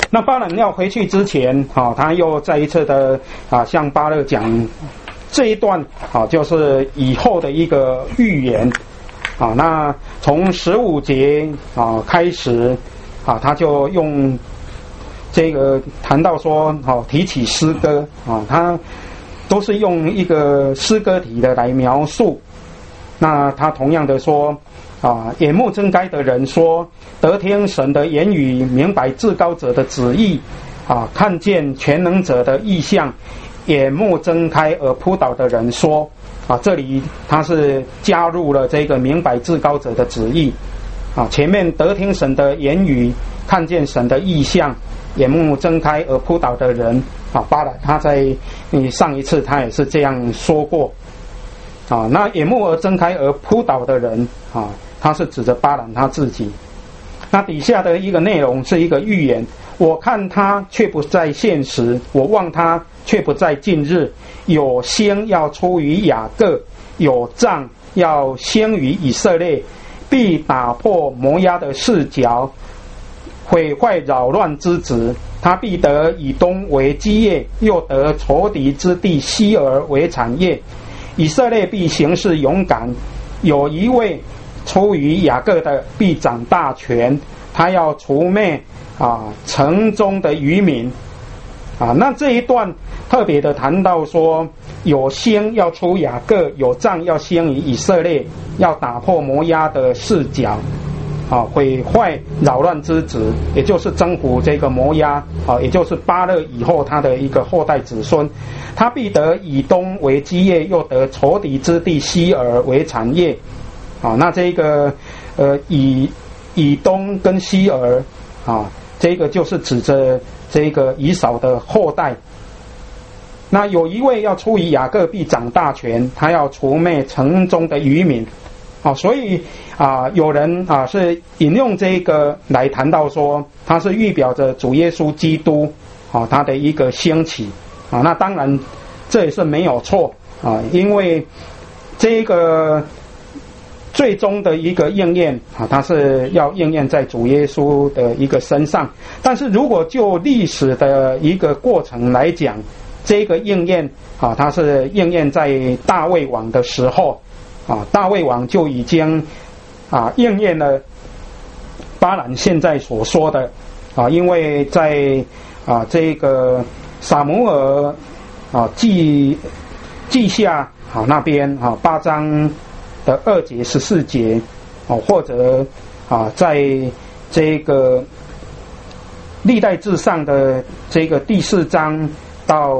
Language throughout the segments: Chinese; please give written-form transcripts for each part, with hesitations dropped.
那巴兰要回去之前，他又再一次的向巴勒讲这一段，就是以后的一个预言。那从15节开始，他就用这个谈到说，提起诗歌，他都是用一个诗歌体的来描述。那他同样的说，眼目睁开的人说，得听神的言语，明白至高者的旨意，看见全能者的意象。眼目睁开而扑倒的人说，这里他是加入了这个明白至高者的旨意。前面得听神的言语，看见神的意象，眼目睁开而扑倒的人，巴兰他在上一次他也是这样说过。那眼目而睁开而扑倒的人，他是指着巴兰他自己。那底下的一个内容是一个预言，我看他却不在现实，我望他却不在近日。有星要出于雅各，有杖要兴于以色列，必打破摩押的四角，毁坏扰乱之子。他必得以东为基业，又得仇敌之地西珥为产业。以色列必行事勇敢，有一位出于雅各的必掌大权，他要除灭城中的渔民。那这一段特别的谈到说，有星要出雅各，有杖要兴于以色列，要打破摩押的四角，毁坏扰乱之子，也就是征服这个摩押，也就是巴勒以后他的一个后代子孙。他必得以东为基业，又得仇敌之地西珥为产业。那这个以东跟西珥，这个就是指着这个以扫的后代。那有一位要出于雅各必掌大权，他要除灭城中的渔民。所以有人是引用这个来谈到说，他是预表着主耶稣基督他的一个兴起。那当然这也是没有错因为这个最终的一个应验它是要应验在主耶稣的一个身上。但是如果就历史的一个过程来讲，这个应验它是应验在大卫王的时候大卫王就已经应验了巴兰现在所说的因为在这个撒母耳记下那边8章的2节14节或者在这个历代志上的这个第4章到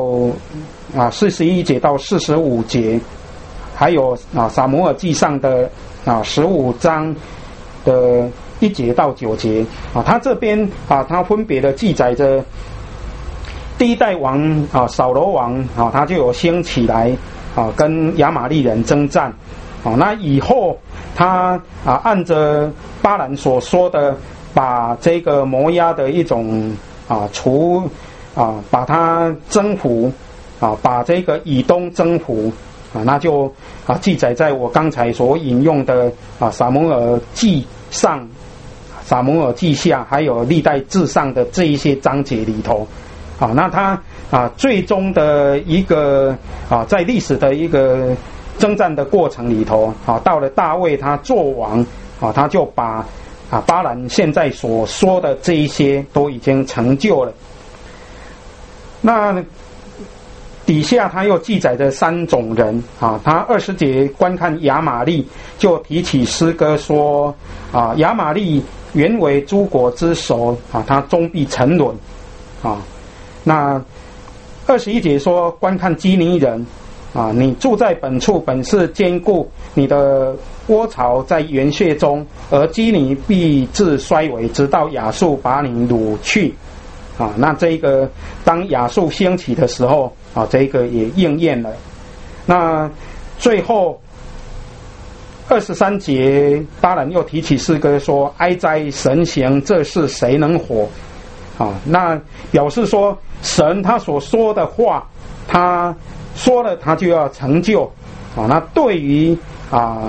41节到45节，还有撒母耳记上的15章的1节到9节他这边他分别的记载着第一代王扫罗王他就有兴起来跟亚玛利人征战那以后他按着巴兰所说的，把这个摩押的一种把它征服把这个以东征服那就记载在我刚才所引用的撒母耳记上、撒母耳记下还有历代志上的这一些章节里头那他最终的一个在历史的一个征战的过程里头到了大卫他做王他就把巴兰现在所说的这一些都已经成就了。那底下他又记载着3种人他20节观看亚玛利，就提起诗歌说亚玛利原为诸国之首他终必沉沦那21节说观看基尼人你住在本处本是坚固，你的窝巢在原穴中，而基尼必至衰微，直到亚述把你掳去那这个当亚述兴起的时候这个也应验了。那最后23节巴兰又提起诗歌说哀哉神行这事谁能活那表示说神他所说的话他说了他就要成就那对于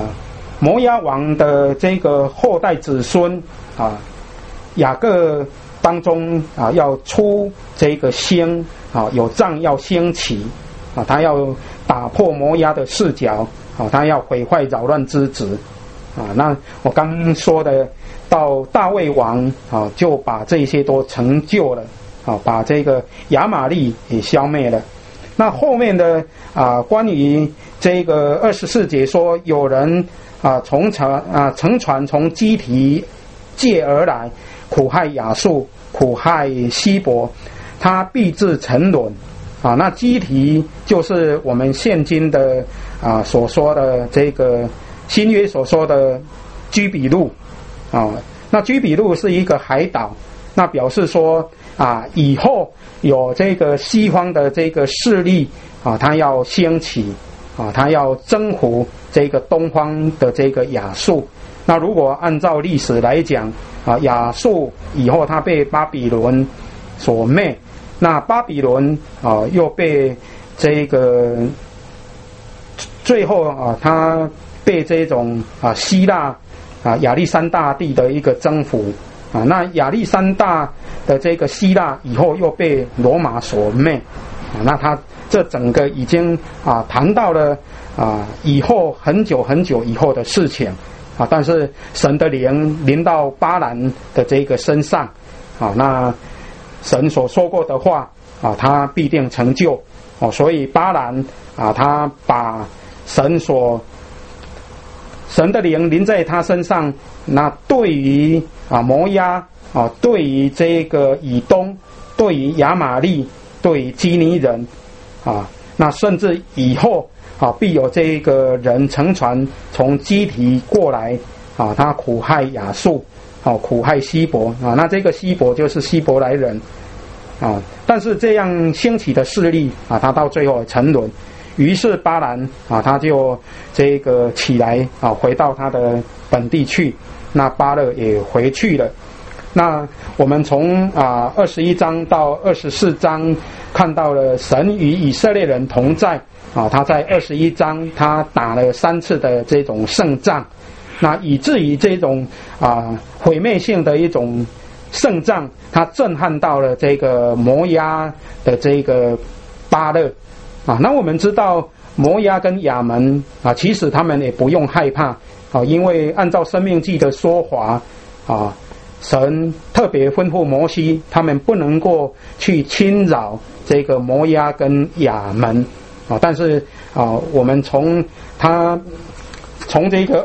摩押王的这个后代子孙雅各当中啊要出这个兴啊，有杖要兴起啊，他要打破摩押的四角啊，他要毁坏扰乱之子啊。那我刚说的到大卫王啊，就把这些都成就了啊，把这个亚玛力也消灭了。那后面的啊，关于这个24节说，有人啊乘船从基提界而来，苦害亚述，苦害希伯，他必至沉沦啊。那基提就是我们现今的啊所说的这个新约所说的居比路啊。那居比路是一个海岛，那表示说啊，以后有这个西方的这个势力啊，它要兴起啊，它要征服这个东方的这个亚述。那如果按照历史来讲啊，亚述以后它被巴比伦所灭，那巴比伦啊又被这个最后啊，它被这种啊希腊啊亚历山大帝的一个征服啊，那亚历山大的这个希腊以后又被罗马所灭啊，那它这整个已经啊谈到了啊以后很久很久以后的事情啊，但是神的灵临到巴兰的这个身上啊，那神所说过的话啊，他必定成就哦，所以巴兰啊，他把神的灵临在他身上，那对于啊摩押啊，对于这个以东，对于亚玛力，对于基尼人啊，那甚至以后啊，必有这个人乘船从基提过来啊，他苦害亚述，啊，苦害希伯啊，那这个希伯就是希伯来人啊，但是这样兴起的势力啊，他到最后沉沦。于是巴兰啊，他就这个起来啊，回到他的本地去。那巴勒也回去了。那我们从啊21章到24章看到了神与以色列人同在啊，他在21章他打了3次的这种胜仗，那以至于这种啊毁灭性的一种胜仗，他震撼到了这个摩押的这个巴勒。啊，那我们知道摩押跟亚门啊，其实他们也不用害怕啊，因为按照申命记的说法啊，神特别吩咐摩西，他们不能够去侵扰这个摩押跟亚门啊。但是啊，我们从这个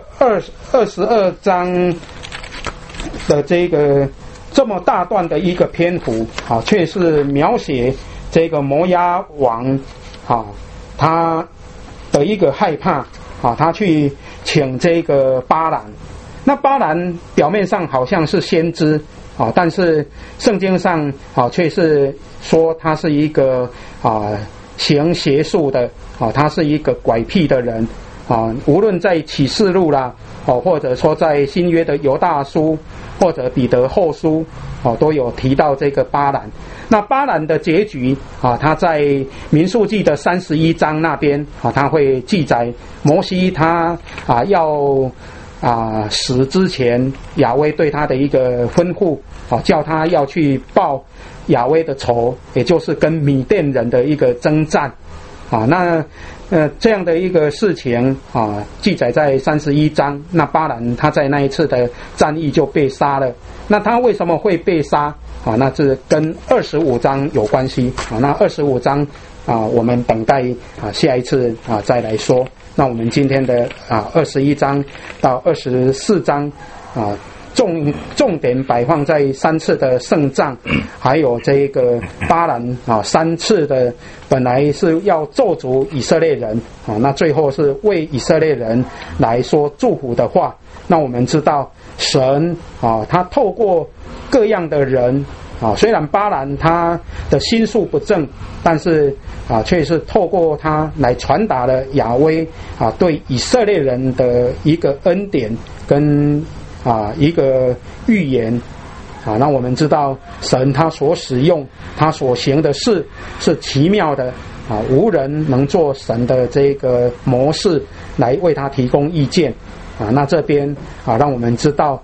22章的这个这么大段的一个篇幅啊，却是描写这个摩押王。啊，他的一个害怕啊，他去请这个巴兰。那巴兰表面上好像是先知啊，但是圣经上啊却是说他是一个啊行邪术的啊，他是一个拐僻的人啊。无论在启示录啦，哦，或者说在新约的犹大书或者彼得后书哦，都有提到这个巴兰。那巴兰的结局啊，他在民数记的31章那边啊，他会记载摩西他啊要死之前，亚威对他的一个吩咐啊，叫他要去报亚威的仇，也就是跟米甸人的一个征战啊。那这样的一个事情啊，记载在31章。那巴兰他在那一次的战役就被杀了。那他为什么会被杀啊？那是跟25章有关系啊。那25章啊，我们等待啊下一次啊再来说。那我们今天的啊21章到24章啊，重点摆放在3次的胜仗，还有这个巴兰啊3次的本来是要咒诅以色列人啊，那最后是为以色列人来说祝福的话。那我们知道神啊，他透过各样的人啊，虽然巴兰他的心术不正，但是啊，却是透过他来传达了亚威啊对以色列人的一个恩典跟一个预言啊。那我们知道神他所使用他所行的事是奇妙的啊，无人能做神的这个模式来为他提供意见啊。那这边啊，让我们知道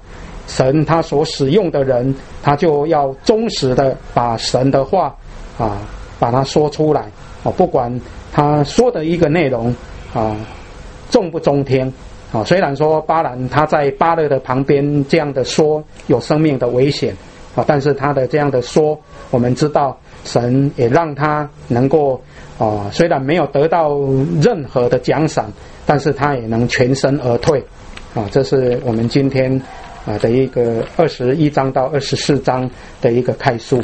神他所使用的人，他就要忠实的把神的话把它说出来不管他说的一个内容中不中听虽然说巴兰他在巴勒的旁边这样的说有生命的危险但是他的这样的说，我们知道神也让他能够虽然没有得到任何的奖赏，但是他也能全身而退这是我们今天的一个21章到24章的一个概述。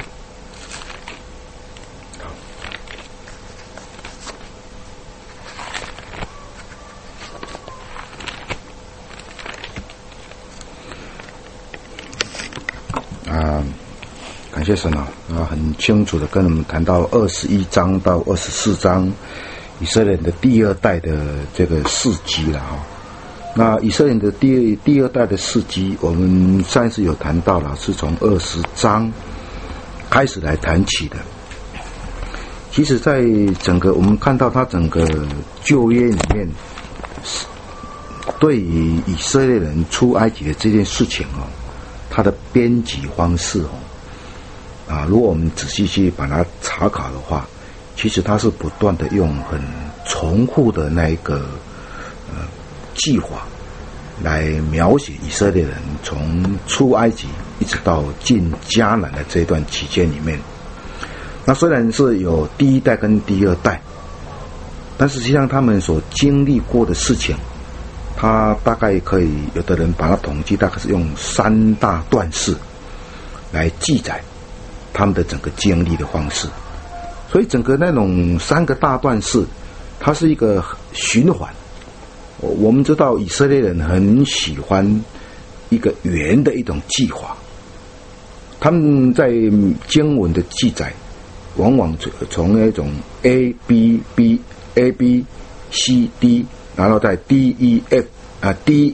感谢神很清楚的跟我们谈到21章到24章以色列人的第二代的这个事迹了那以色列人的第二代的事迹，我们上一次有谈到了，是从20章开始来谈起的。其实在整个我们看到他整个旧约里面，对于以色列人出埃及的这件事情它的编辑方式如果我们仔细去把它查考的话，其实它是不断的用很重复的那一个计划来描写以色列人从出埃及一直到进迦南的这段期间里面。那虽然是有第一代跟第二代，但实际上他们所经历过的事情，他大概可以有的人把它统计大概是用3大段式来记载他们的整个经历的方式。所以整个那种3个大段式，它是一个循环。我们知道以色列人很喜欢一个圆的一种计划，他们在经文的记载往往从那种 A B B A B C D， 然后再 D E F D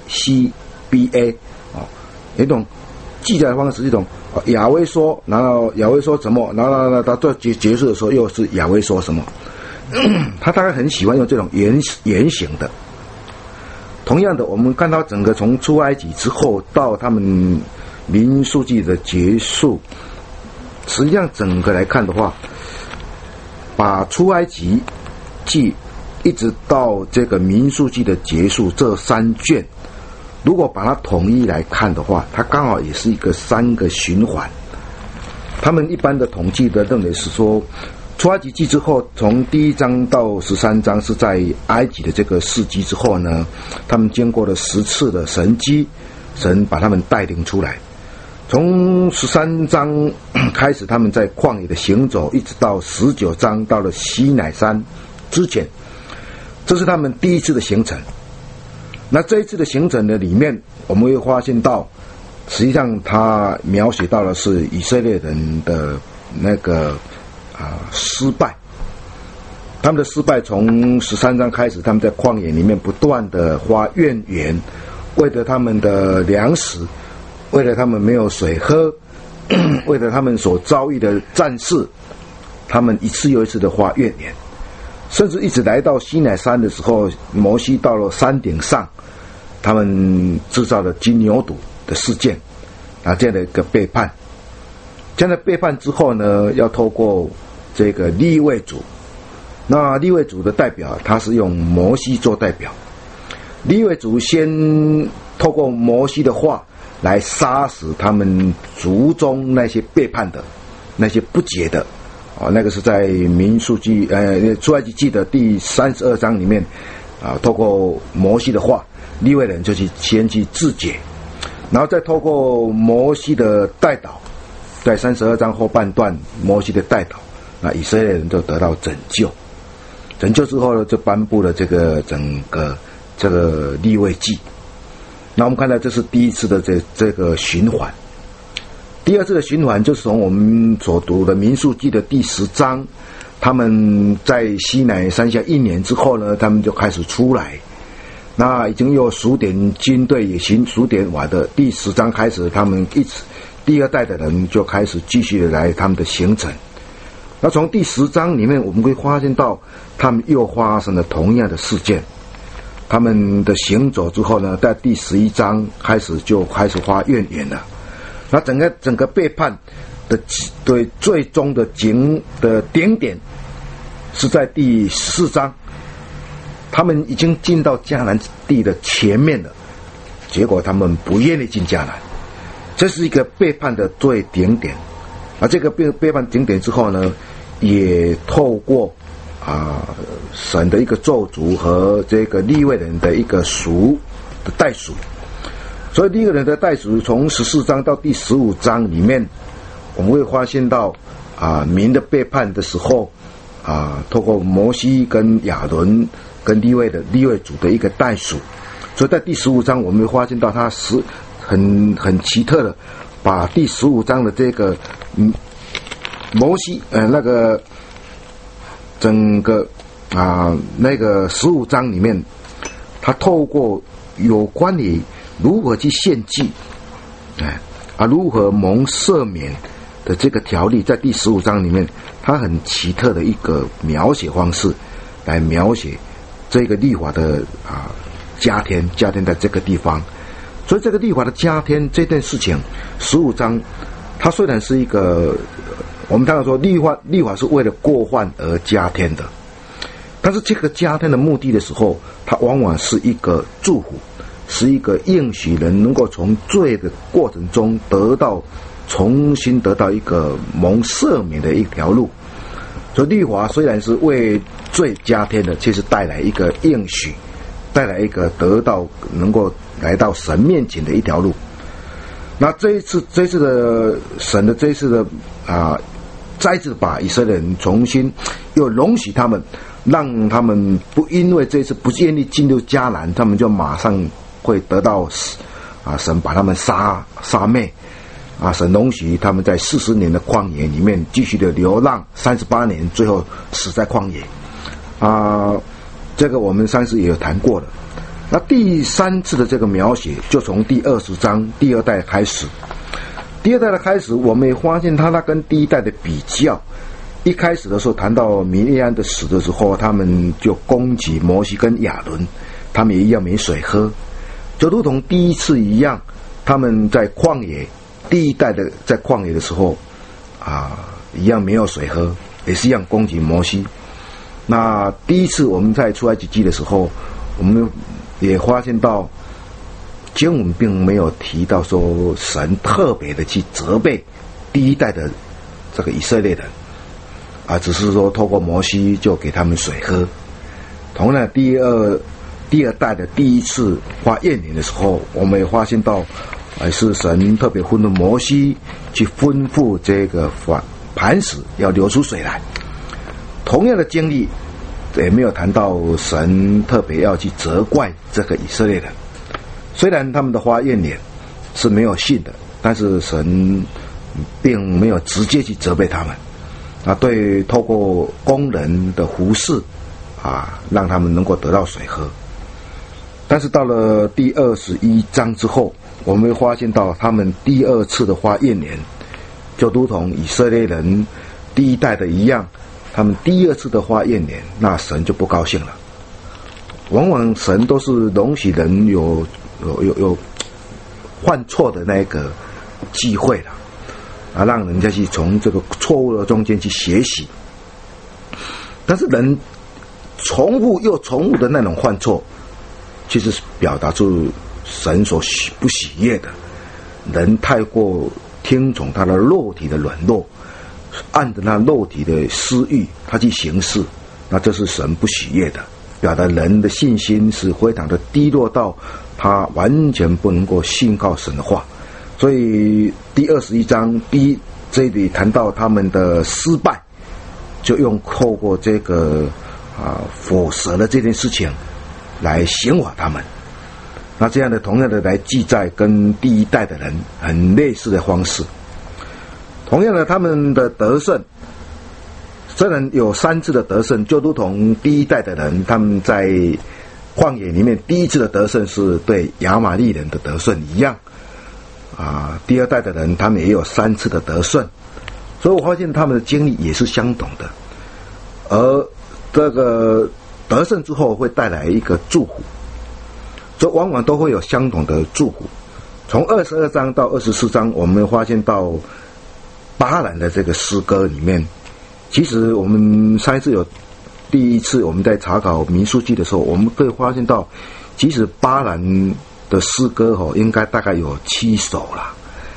C B A 一种记载的方式是一种亚威说，然后亚威说什么，然后他做结束的时候又是亚威说什么他大概很喜欢用这种圆形的。同样的，我们看到整个从出埃及之后到他们民数记的结束，实际上整个来看的话，把出埃及记一直到这个民数记的结束这3卷，如果把它统一来看的话，它刚好也是一个3个循环。他们一般的统计的认为是说，出埃及记之后，从第1章到13章是在埃及的这个事迹之后呢，他们经过了10次的神迹，神把他们带领出来。从13章开始，他们在旷野的行走，一直到19章到了西乃山之前，这是他们第一次的行程。那这一次的行程的里面，我们会发现到，实际上他描写到的是以色列人的那个失败。他们的失败从13章开始，他们在旷野里面不断的发怨言，为了他们的粮食，为了他们没有水喝，为了他们所遭遇的战事，他们一次又一次的发怨言，甚至一直来到西乃山的时候，摩西到了山顶上，他们制造了金牛犊的事件这样的一个背叛。这样的背叛之后呢，要透过这个利未族，那利未族的代表他是用摩西做代表，利未族先透过摩西的话来杀死他们族中那些背叛的、那些不洁的那个是在民数记出埃及记的第32章里面透过摩西的话，利未人就先去自洁，然后再透过摩西的代祷，在32章后半段摩西的代祷，那以色列人就得到拯救。拯救之后呢，就颁布了这个整个这个利未记。那我们看到这是第一次的这个循环。第二次的循环就是从我们所读的民数记的第10章，他们在西乃山下1年之后呢，他们就开始出来。那已经有数点军队也行数点完的第10章开始，他们第二代的人就开始继续的来他们的行程。那从第10章里面，我们会发现到他们又发生了同样的事件。 他们的行走之后呢，在第11章开始发怨言了。那整个背叛的对最终的顶点是在第14章，他们已经进到迦南地的前面了，结果他们不愿意进迦南，这是一个背叛的最顶点。而这个背叛顶点之后呢，也透过神的一个咒诅和这个利未人的一个代赎。所以利未人的代赎从14章到第15章里面，我们会发现到民的背叛的时候透过摩西跟亚伦跟利未族的一个代赎。所以在第15章我们会发现到他是很奇特的，把第15章的这个摩西那个整个那个15章里面，他透过有关于如何去献祭如何蒙赦免的这个条例，在第15章里面他很奇特的一个描写方式来描写这个律法的加添在这个地方。所以这个律法的加添这件事情，15章它虽然是一个我们当然说律法是为了过犯而加添的，但是这个加添的目的的时候，它往往是一个祝福，是一个应许人能够从罪的过程中重新得到一个蒙赦免的一条路。所以律法虽然是为罪加添的，其实带来一个应许，带来一个得到能够来到神面前的一条路。那这一次的神的这一次的再次把以色列人重新又容许他们，让他们不因为这一次不愿意进入迦南，他们就马上会得到神把他们杀灭神容许他们在40年的旷野里面继续的流浪38年，最后死在旷野这个我们上次也有谈过了。那第3次的这个描写就从第20章第2代开始。第2代的开始，我们也发现他跟第1代的比较。一开始的时候谈到米利暗的死的时候，他们就攻击摩西跟亚伦，他们也一样没水喝，就如同第1次一样，他们在旷野，第1代的在旷野的时候一样没有水喝，也是一样攻击摩西。那第1次我们在出埃及记的时候，我们也发现到经文并没有提到说神特别的去责备第1代的这个以色列人只是说透过摩西就给他们水喝。同样第二代的第1次发怨言的时候，我们也发现到是神特别吩咐摩西去吩咐这个磐石要流出水来。同样的经历也没有谈到神特别要去责怪这个以色列人。虽然他们的发怨言是没有信的，但是神并没有直接去责备他们透过工人的服侍让他们能够得到水喝。但是到了第21章之后，我们会发现到他们第2次的发怨言，就如同以色列人第1代的一样，他们第2次的发怨言，那神就不高兴了。往往神都是容许人有犯错的那个机会了让人家去从这个错误的中间去学习。但是人重复又重复的那种犯错，其实是表达出神所不喜悦的。人太过听从他的肉体的软弱，按着那肉体的私欲他去行事，那这是神不喜悦的，表达人的信心是非常的低落到他完全不能够信靠神的话。所以第21章这里谈到他们的失败，就用透过这个否蛇的这件事情来刑罚他们。那这样的同样的来记载跟第1代的人很类似的方式。同样的，他们的得胜虽然有3次的得胜，就如同第1代的人他们在旷野里面第1次的得胜是对亚玛力人的得胜一样第2代的人他们也有3次的得胜。所以我发现他们的经历也是相同的。而这个得胜之后会带来一个祝福， 这往往都会有相同的祝福。从22章到24章，我们发现到巴兰的这个诗歌里面，其实我们上一次有第一次我们在查考民数记的时候，我们会发现到，其实巴兰的诗歌应该大概有7首啦。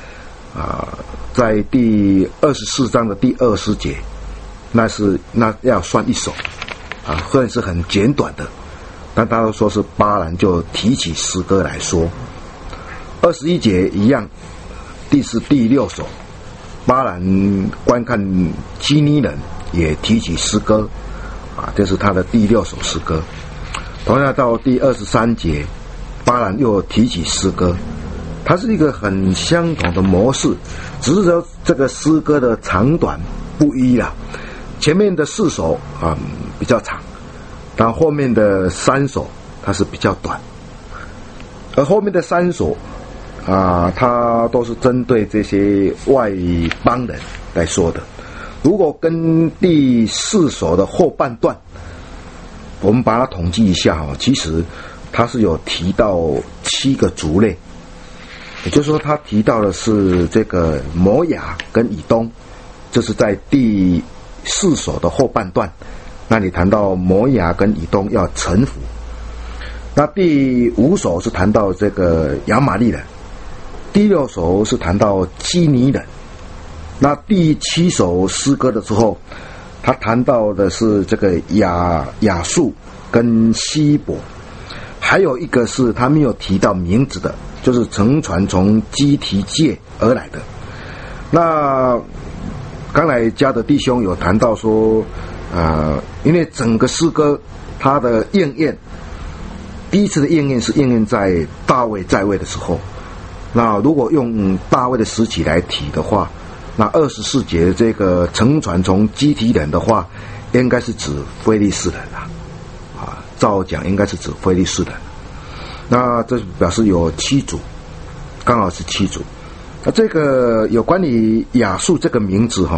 在第24章的第20节，那要算1首虽然是很简短的，但大家都说是巴兰就提起诗歌来说。21节一样，第6首，巴兰观看基尼人也提起诗歌这是他的第6首诗歌。同样到第23节，巴兰又提起诗歌，它是一个很相同的模式，只是说这个诗歌的长短不一啦。前面的4首比较长，但后面的3首它是比较短，而后面的3首它都是针对这些外邦人来说的。如果跟第4首的后半段，我们把它统计一下其实它是有提到7个族类，也就是说它提到的是这个摩亚跟以东，这是在第4首的后半段，那里谈到摩亚跟以东要臣服。那第5首是谈到这个亚玛利人，第6首是谈到基尼人，那第7首诗歌的时候，他谈到的是这个亚述跟希伯，还有一个是他没有提到名字的，就是乘船从基提界而来的。那刚才嘉德弟兄有谈到说因为整个诗歌它的应验，第一次的应验是应验在大卫在位的时候。那如果用大卫的时期来提的话，那24节这个乘船从基提人的话，应该是指非利士人照讲应该是指非利士人。那这表示有7族，刚好是7族。那这个有关于亚述这个名字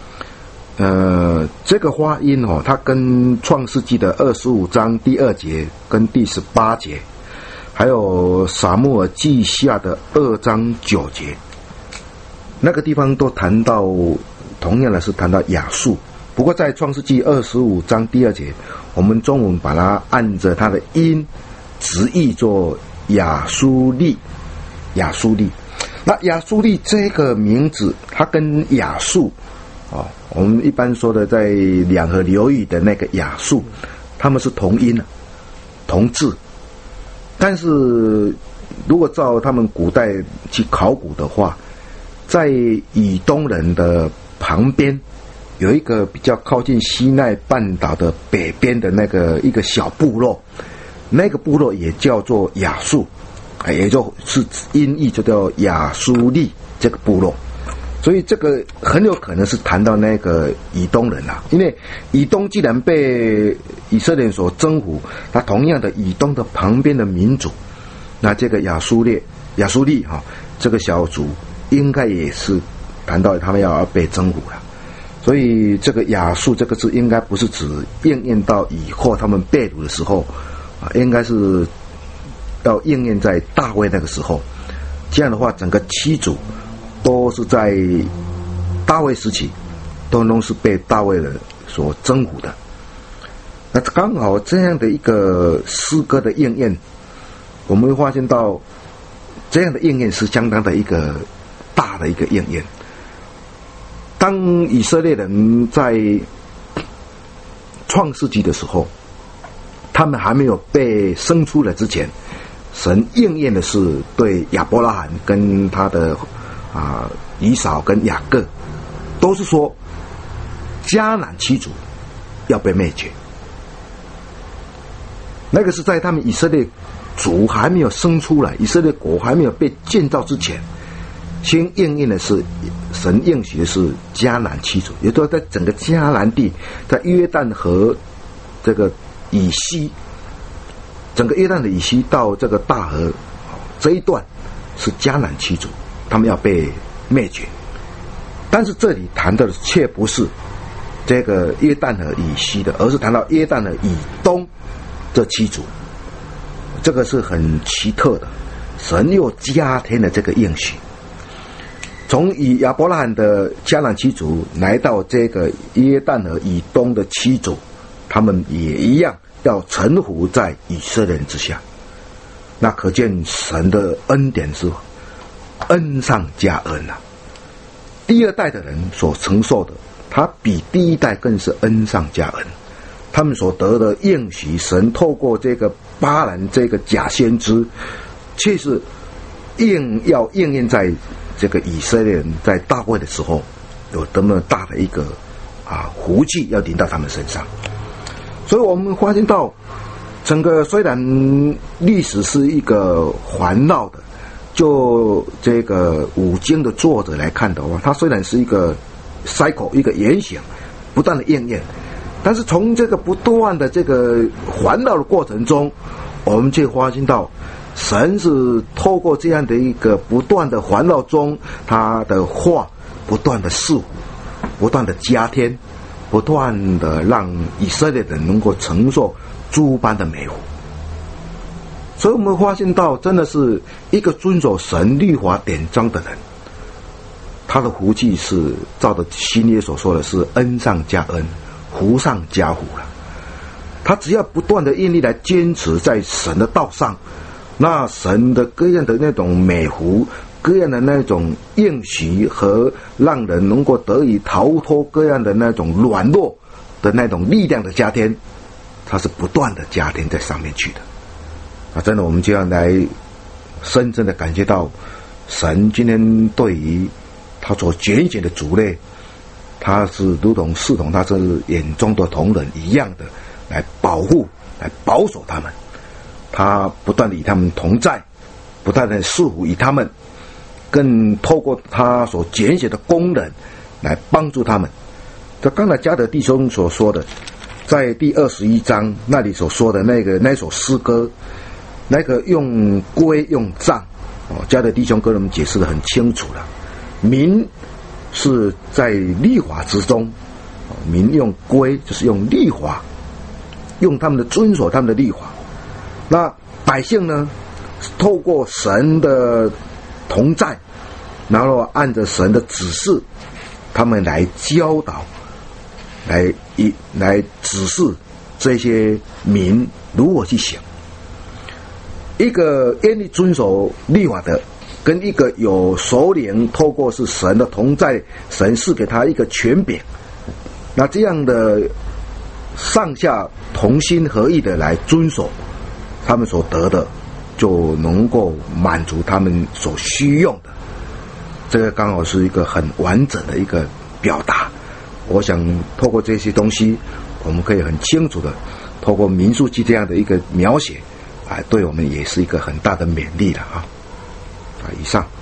这个发音它跟创世纪的25章第2节跟第18节，还有撒母耳记下的2章9节，那个地方都谈到，同样的是谈到亚述。不过在创世纪25章第2节，我们中文把它按着它的音直译作亚苏利。那亚苏利这个名字，它跟亚述我们一般说的在两河流域的那个亚述，他们是同音同字。但是如果照他们古代去考古的话，在以东人的旁边有一个比较靠近西奈半岛的北边的那个一个小部落，那个部落也叫做亚述，也就是音译就叫亚苏利这个部落。所以这个很有可能是谈到那个以东人因为以东既然被以色列人所征服，那同样的以东的旁边的民族，那这个亚苏利这个小族应该也是谈到他们要被征服了。所以这个亚述这个字应该不是指应验到以后他们被掳的时候应该是要应验在大卫那个时候。这样的话，整个7族都是在大卫时期都是被大卫人所征服的。那刚好这样的一个诗歌的应验，我们会发现到这样的应验是相当的一个大的一个应验。当以色列人在创世纪的时候，他们还没有被生出来之前，神应验的是对亚伯拉罕跟他的以扫跟雅各，都是说迦南7族要被灭绝。那个是在他们以色列族还没有生出来，以色列国还没有被建造之前，先应验的是神应许的是迦南7族，也就是说在整个迦南地，在约旦河这个以西，整个约旦的以西到这个大河这一段是迦南7族，他们要被灭绝。但是这里谈的却不是这个约旦河以西的，而是谈到约旦河以东这7族， 这个是很奇特的，神又加添了这个应许。从亚伯拉罕的迦南七族来到这个约旦河以东的七族，他们也一样要臣服在以色列人之下。那可见神的恩典是恩上加恩啊！第二代的人所承受的，他比第一代更是恩上加恩。他们所得的应许，神透过这个巴兰这个假先知，却是要应验在这个以色列人在大会的时候，有多么大的一个福气要临到他们身上。所以我们发现到，整个虽然历史是一个环绕的，就这个五经的作者来看的话，它虽然是一个 cycle 一个原型，不断的应验。但是从这个不断的这个环绕的过程中，我们却发现到神是透过这样的一个不断的环绕中，他的话不断的释放，不断的加添，不断的让以色列人能够承受诸般的美福。所以我们发现到，真的是一个遵守神律法典章的人，他的福气是照着新约所说的是恩上加恩，福上加福了。他只要不断的愿力来坚持在神的道上，那神的各样的那种美福，各样的那种应许和让人能够得以逃脱各样的那种软弱的那种力量的加添，它是不断的加添在上面去的。真的我们就要来深深的感觉到神今天对于他所拣选的族类，他是如同视同他是眼中的同人一样的来保护来保守他们，他不断的与他们同在，不断的赐福于他们，更透过他所拣选的工人来帮助他们。这刚才加德弟兄所说的，在第21章那里所说的那首诗歌，那个用规用杖，加德弟兄跟我们解释得很清楚了。民是在律法之中，民用规就是用律法，用他们的遵守他们的律法。那百姓呢，透过神的同在，然后按着神的指示，他们来教导，来指示这些民如何去行。一个愿意遵守律法的，跟一个有首领透过是神的同在，神赐给他一个权柄，那这样的上下同心合意的来遵守，他们所得的就能够满足他们所需用的。这个刚好是一个很完整的一个表达。我想透过这些东西，我们可以很清楚的透过民数记这样的一个描写，对我们也是一个很大的勉励了啊！以上。